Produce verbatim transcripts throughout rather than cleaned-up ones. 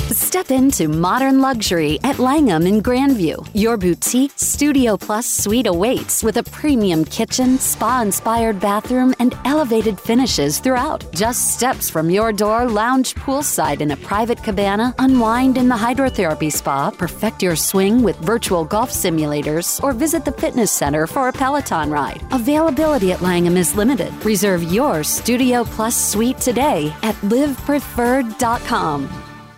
Step into modern luxury at Langham in Grandview. Your boutique Studio Plus suite awaits with a premium kitchen, spa-inspired bathroom, and elevated finishes throughout. Just steps from your door, lounge poolside in a private cabana, unwind in the hydrotherapy spa, perfect your swing with virtual golf simulators, or visit the fitness center for a Peloton ride. Availability at Langham is limited. Reserve your Studio Plus suite today at live preferred dot com.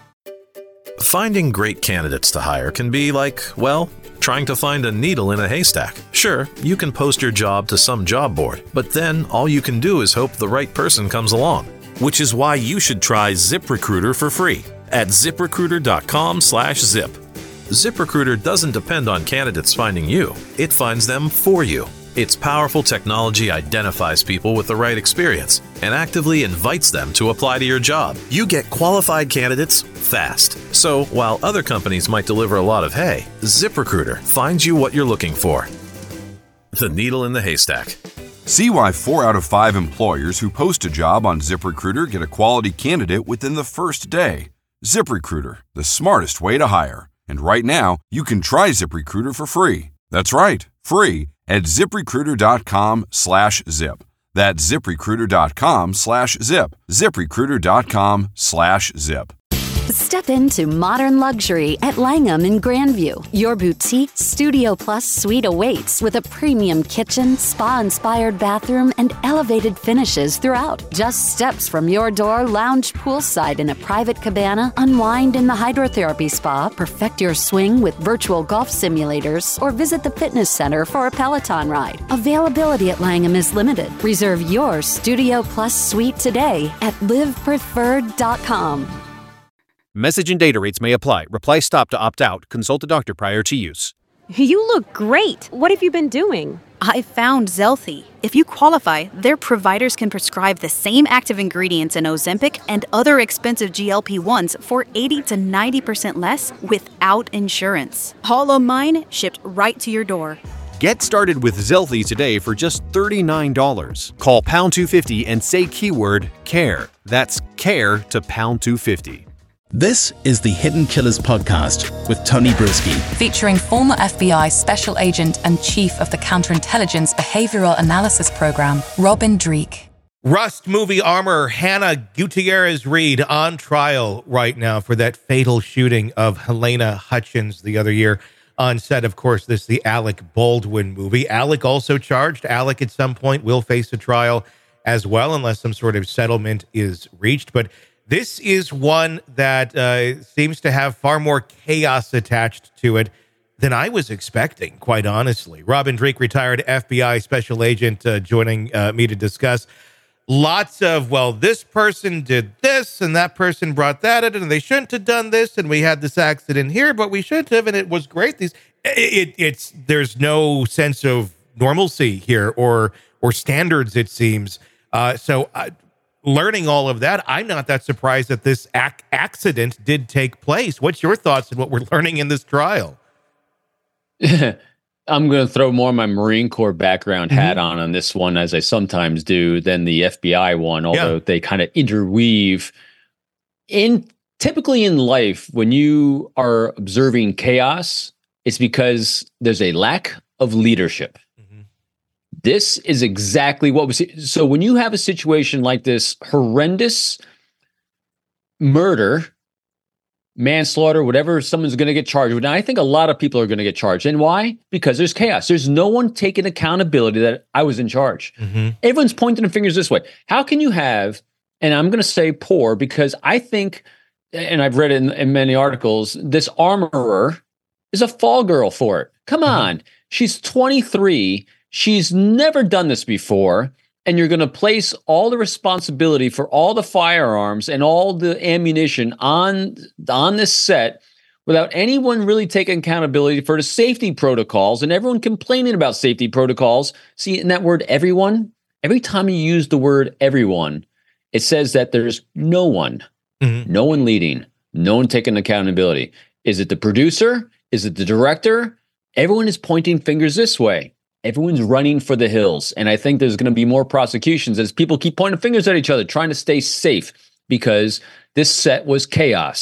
Finding great candidates to hire can be like, well, trying to find a needle in a haystack. Sure, you can post your job to some job board, but then all you can do is hope the right person comes along. Which is why you should try ZipRecruiter for free at ZipRecruiter.com slash zip. ZipRecruiter doesn't depend on candidates finding you. It finds them for you. Its powerful technology identifies people with the right experience and actively invites them to apply to your job. You get qualified candidates fast. So while other companies might deliver a lot of hay, ZipRecruiter finds you what you're looking for. The needle in the haystack. See why four out of five employers who post a job on ZipRecruiter get a quality candidate within the first day. ZipRecruiter, the smartest way to hire. And right now, you can try ZipRecruiter for free. That's right, free at ZipRecruiter.com slash zip. That's ZipRecruiter.com slash zip. ZipRecruiter.com slash zip. Step into modern luxury at Langham in Grandview. Your boutique Studio Plus suite awaits with a premium kitchen, spa-inspired bathroom, and elevated finishes throughout. Just steps from your door, lounge poolside in a private cabana, unwind in the hydrotherapy spa, perfect your swing with virtual golf simulators, or visit the fitness center for a Peloton ride. Availability at Langham is limited. Reserve your Studio Plus suite today at live preferred dot com. Message and data rates may apply. Reply stop to opt out. Consult a doctor prior to use. You look great. What have you been doing? I found Zelthi. If you qualify, their providers can prescribe the same active ingredients in Ozempic and other expensive G L P ones for eighty to ninety percent less without insurance. All of mine shipped right to your door. Get started with Zelthi today for just thirty-nine dollars. Call pound two fifty and say keyword CARE. That's CARE to pound two fifty. This is the Hidden Killers podcast with Tony Brueski, featuring former F B I Special Agent and Chief of the Counterintelligence Behavioral Analysis Program, Robin Dreeke. Rust movie armor Hannah Gutierrez-Reed on trial right now for that fatal shooting of Helena Hutchins the other year on set, of course, this the Alec Baldwin movie. Alec also charged. Alec at some point will face a trial as well, unless some sort of settlement is reached. But this is one that uh, seems to have far more chaos attached to it than I was expecting, quite honestly. Robin Dreeke, retired F B I special agent, uh, joining uh, me to discuss lots of, well, this person did this and that person brought that in and they shouldn't have done this and we had this accident here, but we should have, and it was great. These, it, it's there's no sense of normalcy here or or standards, it seems. Uh, so. Uh, Learning all of that, I'm not that surprised that this ac- accident did take place. What's your thoughts on what we're learning in this trial? I'm going to throw more of my Marine Corps background hat Mm-hmm. on on this one, as I sometimes do, than the F B I one, although Yeah. they kind of interweave. In typically in life, when you are observing chaos, it's because there's a lack of leadership. This is exactly what was. So when you have a situation like this, horrendous murder, manslaughter, whatever someone's going to get charged with. Now, I think a lot of people are going to get charged. And why? Because there's chaos. There's no one taking accountability that I was in charge. Mm-hmm. Everyone's pointing the fingers this way. How can you have, and I'm going to say poor, because I think, and I've read it in, in many articles, this armorer is a fall girl for it. Come Mm-hmm. on. She's twenty-three. She's never done this before, and you're going to place all the responsibility for all the firearms and all the ammunition on, on this set without anyone really taking accountability for the safety protocols and everyone complaining about safety protocols. See, in that word, everyone, every time you use the word everyone, it says that there's no one, Mm-hmm. no one leading, no one taking accountability. Is it the producer? Is it the director? Everyone is pointing fingers this way. Everyone's running for the hills. And I think there's going to be more prosecutions as people keep pointing fingers at each other, trying to stay safe, because this set was chaos.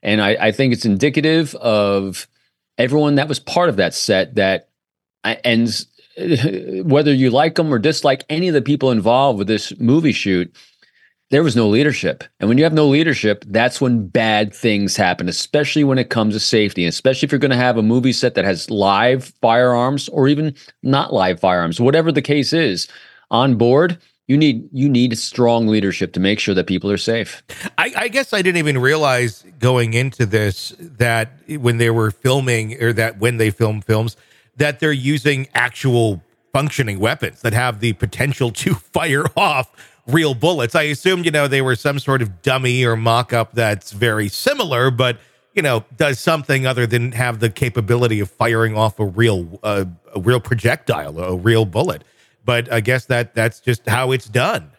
And I, I think it's indicative of everyone that was part of that set that, and whether you like them or dislike any of the people involved with this movie shoot, there was no leadership. And when you have no leadership, that's when bad things happen, especially when it comes to safety, especially if you're going to have a movie set that has live firearms or even not live firearms, whatever the case is on board. You need you need strong leadership to make sure that people are safe. I, I guess I didn't even realize going into this that when they were filming, or that when they film films, that they're using actual functioning weapons that have the potential to fire off real bullets. I assumed, you know, they were some sort of dummy or mock-up that's very similar, but, you know, does something other than have the capability of firing off a real uh, a real projectile, a real bullet. But I guess that that's just how it's done.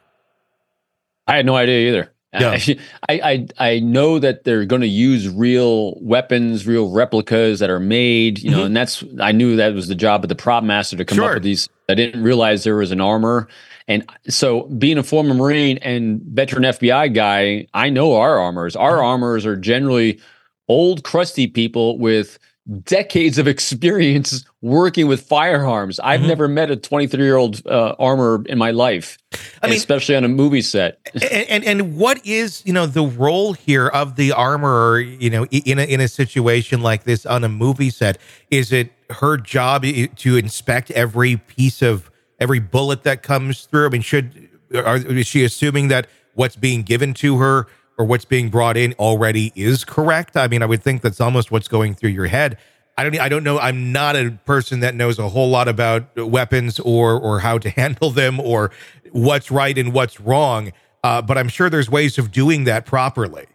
I had no idea either. Yeah. I, I I know that they're going to use real weapons, real replicas that are made, you know, mm-hmm. and that's, I knew that was the job of the prop master to come sure. up with these. I didn't realize there was an armor. And so being a former Marine and veteran F B I guy, I know our armors. Our mm-hmm. armors are generally old, crusty people with decades of experience working with firearms. I've mm-hmm. never met a twenty-three-year-old uh, armor in my life, I mean, especially on a movie set. and, and and what is, you know, the role here of the armorer, you know, in a, in a situation like this on a movie set? Is it her job to inspect every piece of, every bullet that comes through? I mean, should, are, is she assuming that what's being given to her or what's being brought in already is correct? I mean, I would think that's almost what's going through your head. I don't I don't know. I'm not a person that knows a whole lot about weapons or or how to handle them or what's right and what's wrong. Uh, but I'm sure there's ways of doing that properly.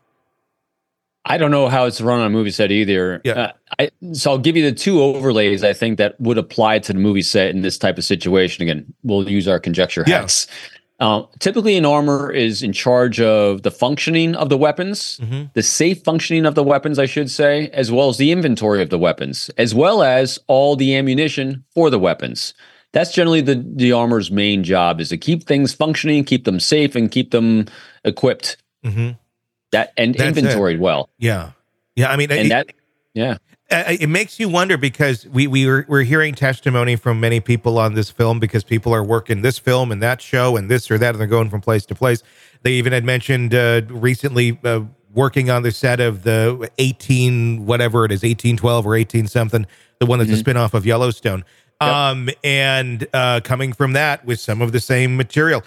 I don't know how it's run on a movie set either. Yeah. Uh, I, so I'll give you the two overlays I think that would apply to the movie set in this type of situation. Again, we'll use our conjecture hacks. Yeah. Uh, typically, an armor is in charge of the functioning of the weapons, mm-hmm. the safe functioning of the weapons, I should say, as well as the inventory of the weapons, as well as all the ammunition for the weapons. That's generally the, the armor's main job, is to keep things functioning, keep them safe, and keep them equipped. Mm-hmm. That and That's inventoried it. well. Yeah, yeah. I mean, and it, that, yeah. Uh, it makes you wonder, because we we were we're hearing testimony from many people on this film, because people are working this film and that show and this or that, and they're going from place to place. They even had mentioned uh, recently uh, working on the set of the eighteen whatever it is, eighteen twelve or eighteen something, the one that's mm-hmm. a spinoff of Yellowstone. Yep. Um, and uh, coming from that with some of the same material.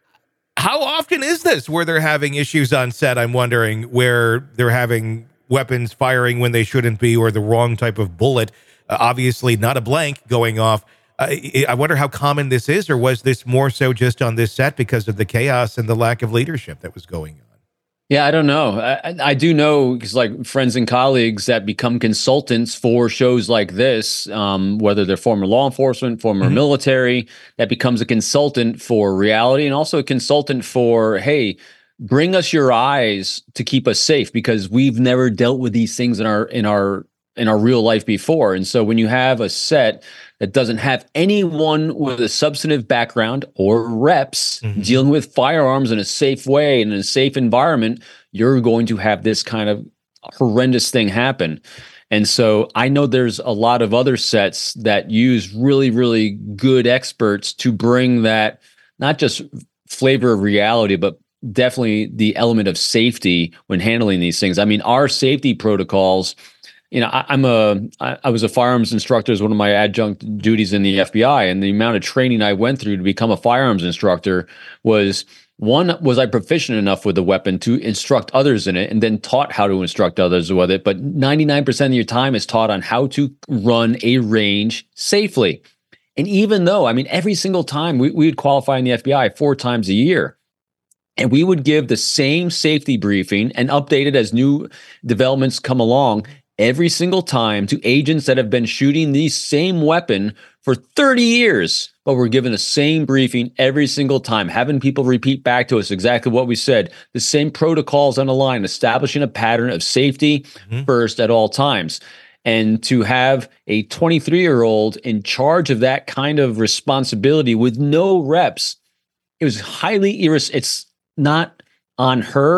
How often is this where they're having issues on set? I'm wondering, where they're having weapons firing when they shouldn't be, or the wrong type of bullet, uh, obviously not a blank going off. Uh, I wonder how common this is, or was this more so just on this set because of the chaos and the lack of leadership that was going on? Yeah, I don't know. I, I do know, because like friends and colleagues that become consultants for shows like this, um, whether they're former law enforcement, former mm-hmm. military, that becomes a consultant for reality, and also a consultant for, hey, bring us your eyes to keep us safe, because we've never dealt with these things in our in our in our real life before. And so when you have a set that doesn't have anyone with a substantive background or reps mm-hmm. dealing with firearms in a safe way and in a safe environment, you're going to have this kind of horrendous thing happen. And so I know there's a lot of other sets that use really, really good experts to bring that, not just flavor of reality, but definitely the element of safety when handling these things. I mean, our safety protocols, you know, I, I'm a, I, I was a firearms instructor as one of my adjunct duties in the F B I, and the amount of training I went through to become a firearms instructor was, one, was I proficient enough with the weapon to instruct others in it, and then taught how to instruct others with it. But ninety-nine percent of your time is taught on how to run a range safely. And even though, I mean, every single time we, we would qualify in the F B I four times a year, and we would give the same safety briefing and update it as new developments come along every single time to agents that have been shooting the same weapon for thirty years, but we're given the same briefing every single time, having people repeat back to us exactly what we said, the same protocols on the line, establishing a pattern of safety mm-hmm. first at all times. And to have a twenty-three-year-old in charge of that kind of responsibility with no reps, it was highly irres- it's not on her,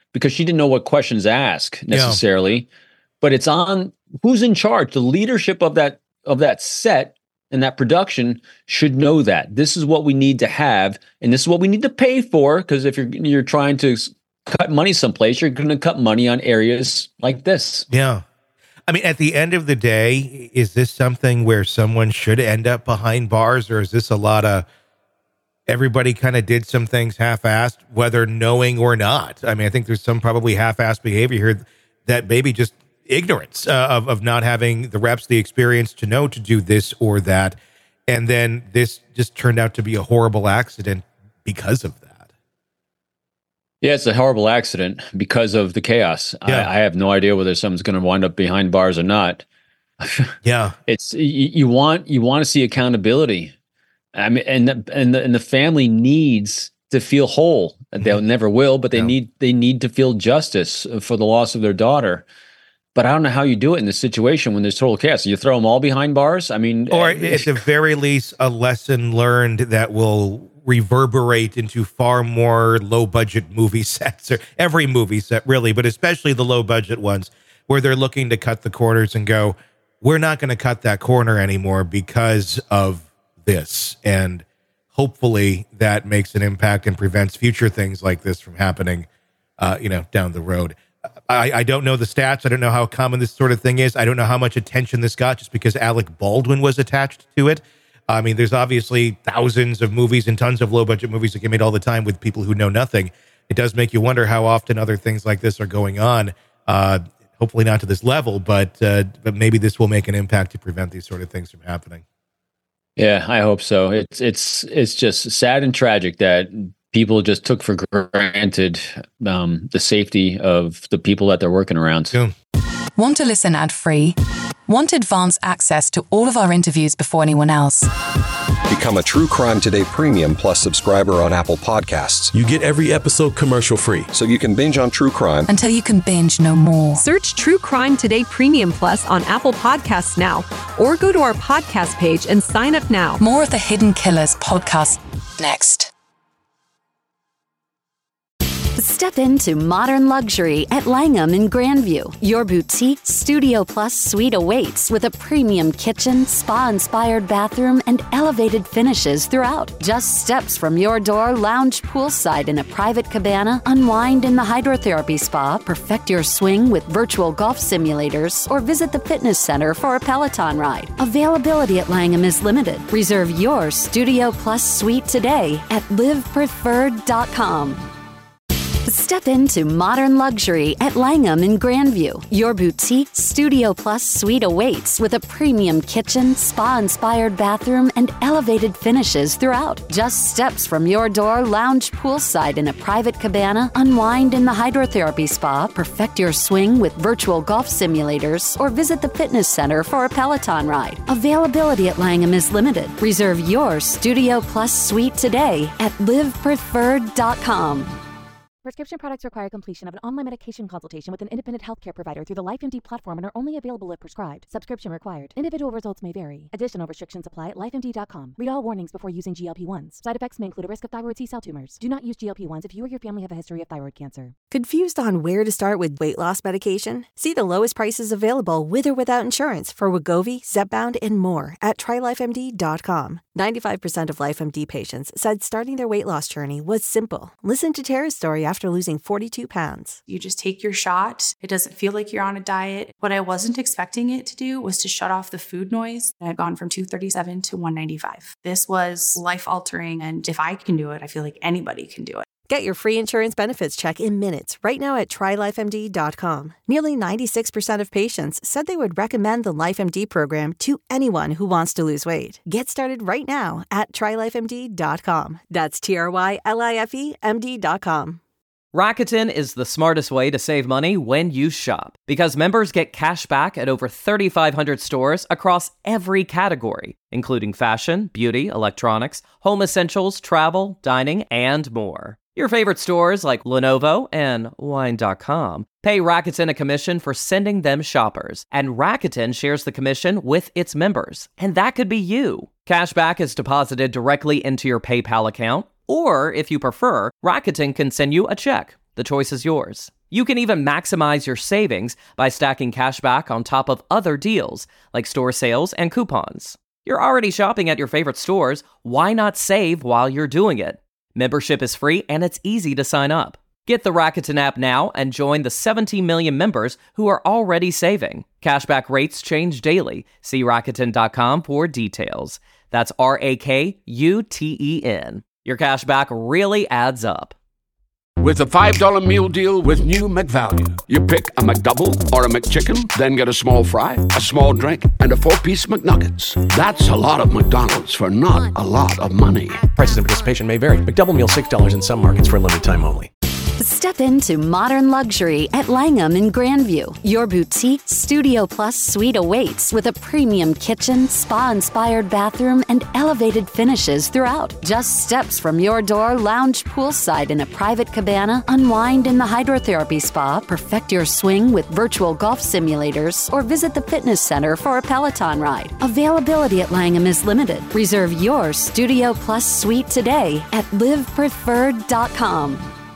because she didn't know what questions to ask necessarily. Yeah. But it's on who's in charge. The leadership of that of that set and that production should know that this is what we need to have, and this is what we need to pay for. Because if you're you're trying to cut money someplace, you're going to cut money on areas like this. Yeah. I mean, at the end of the day, is this something where someone should end up behind bars, or is this a lot of everybody kind of did some things half-assed, whether knowing or not? I mean, I think there's some probably half-assed behavior here that maybe just ignorance uh, of, of not having the reps, the experience to know to do this or that. And then this just turned out to be a horrible accident because of that. Yeah, it's a horrible accident because of the chaos. Yeah. I, I have no idea whether someone's going to wind up behind bars or not. Yeah, it's you, you want you want to see accountability. I mean, and the, and the, and the family needs to feel whole. They mm-hmm. never will, but they yeah. need they need to feel justice for the loss of their daughter. But I don't know how you do it in this situation when there's total chaos. You throw them all behind bars. I mean, or uh, at the very least, a lesson learned that will reverberate into far more low budget movie sets, or every movie set really, but especially the low budget ones where they're looking to cut the corners and go, we're not going to cut that corner anymore because of this. And hopefully that makes an impact and prevents future things like this from happening, uh, you know, down the road. I, I don't know the stats. I don't know how common this sort of thing is. I don't know how much attention this got just because Alec Baldwin was attached to it. I mean, there's obviously thousands of movies and tons of low-budget movies that get made all the time with people who know nothing. It does make you wonder how often other things like this are going on. Uh, hopefully not to this level, but uh, but maybe this will make an impact to prevent these sort of things from happening. Yeah, I hope so. It's it's it's just sad and tragic that people just took for granted um, the safety of the people that they're working around. Yeah. Want to listen ad-free? Want advanced access to all of our interviews before anyone else? Become a True Crime Today Premium Plus subscriber on Apple Podcasts. You get every episode commercial-free. So you can binge on True Crime until you can binge no more. Search True Crime Today Premium Plus on Apple Podcasts now, or go to our podcast page and sign up now. More of the Hidden Killers podcast next. Step into modern luxury at Langham in Grandview. Your boutique Studio Plus suite awaits with a premium kitchen, spa-inspired bathroom, and elevated finishes throughout. Just steps from your door, lounge poolside in a private cabana, unwind in the hydrotherapy spa, perfect your swing with virtual golf simulators, or visit the fitness center for a Peloton ride. Availability at Langham is limited. Reserve your Studio Plus suite today at live preferred dot com. Step into modern luxury at Langham in Grandview. Your boutique Studio Plus suite awaits with a premium kitchen, spa-inspired bathroom, and elevated finishes throughout. Just steps from your door, lounge poolside in a private cabana, unwind in the hydrotherapy spa, perfect your swing with virtual golf simulators, or visit the fitness center for a Peloton ride. Availability at Langham is limited. Reserve your Studio Plus suite today at live preferred dot com. Prescription products require completion of an online medication consultation with an independent healthcare provider through the LifeMD platform and are only available if prescribed. Subscription required. Individual results may vary. Additional restrictions apply at life M D dot com. Read all warnings before using G L P one s. Side effects may include a risk of thyroid C-cell tumors. Do not use G L P one s if you or your family have a history of thyroid cancer. Confused on where to start with weight loss medication? See the lowest prices available with or without insurance for Wegovy, Zepbound, and more at try life M D dot com. ninety-five percent of LifeMD patients said starting their weight loss journey was simple. Listen to Tara's story after losing forty-two pounds. You just take your shot. It doesn't feel like you're on a diet. What I wasn't expecting it to do was to shut off the food noise. I'd gone from two thirty-seven to one ninety-five. This was life-altering, and if I can do it, I feel like anybody can do it. Get your free insurance benefits check in minutes right now at try life M D dot com. Nearly ninety-six percent of patients said they would recommend the LifeMD program to anyone who wants to lose weight. Get started right now at try life M D dot com. That's T R Y L I F E M D dot com. Rakuten is the smartest way to save money when you shop, because members get cash back at over thirty-five hundred stores across every category, including fashion, beauty, electronics, home essentials, travel, dining, and more. Your favorite stores like Lenovo and wine dot com pay Rakuten a commission for sending them shoppers, and Rakuten shares the commission with its members, and that could be you. Cashback is deposited directly into your PayPal account, or if you prefer, Rakuten can send you a check. The choice is yours. You can even maximize your savings by stacking cashback on top of other deals, like store sales and coupons. You're already shopping at your favorite stores. Why not save while you're doing it? Membership is free and it's easy to sign up. Get the Rakuten app now and join the seventeen million members who are already saving. Cashback rates change daily. See Rakuten dot com for details. That's R A K U T E N. Your cashback really adds up. With a five dollar meal deal with new McValue. You pick a McDouble or a McChicken, then get a small fry, a small drink, and a four-piece McNuggets. That's a lot of McDonald's for not a lot of money. Prices and participation may vary. McDouble meal six dollars in some markets for a limited time only. Step into modern luxury at Langham in Grandview. Your boutique Studio Plus suite awaits with a premium kitchen, spa-inspired bathroom, and elevated finishes throughout. Just steps from your door, lounge poolside in a private cabana, unwind in the hydrotherapy spa, perfect your swing with virtual golf simulators, or visit the fitness center for a Peloton ride. Availability at Langham is limited. Reserve your Studio Plus suite today at live preferred dot com.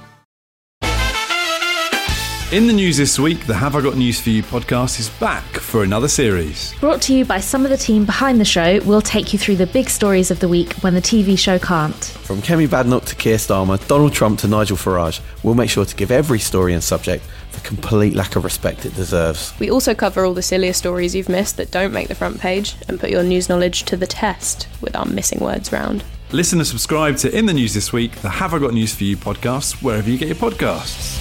In the news this week, the Have I Got News For You podcast is back for another series. Brought to you by some of the team behind the show, we'll take you through the big stories of the week when the T V show can't. From Kemi Badenoch to Keir Starmer, Donald Trump to Nigel Farage, we'll make sure to give every story and subject the complete lack of respect it deserves. We also cover all the sillier stories you've missed that don't make the front page and put your news knowledge to the test with our missing words round. Listen and subscribe to In the News This Week, the Have I Got News For You podcast, wherever you get your podcasts.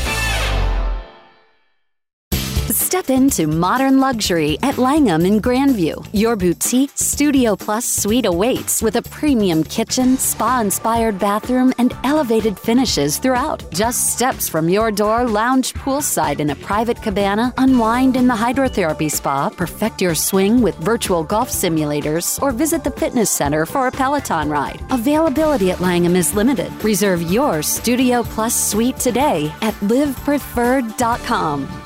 Step into modern luxury at Langham in Grandview. Your boutique Studio Plus suite awaits with a premium kitchen, spa-inspired bathroom, and elevated finishes throughout. Just steps from your door, lounge poolside in a private cabana, unwind in the hydrotherapy spa, perfect your swing with virtual golf simulators, or visit the fitness center for a Peloton ride. Availability at Langham is limited. Reserve your Studio Plus suite today at live preferred dot com.